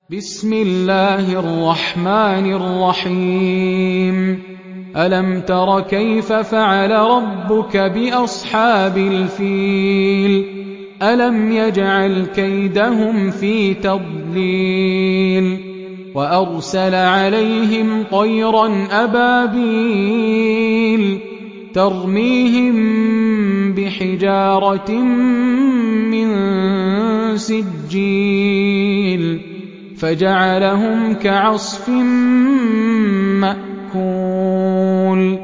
بسم الله الرحمن الرحيم ألم تر كيف فعل ربك بأصحاب الفيل ألم يجعل كيدهم في تضليل وأرسل عليهم طيرا أبابيل ترميهم بحجارة من سجيل فجعلهم كعصف مأكول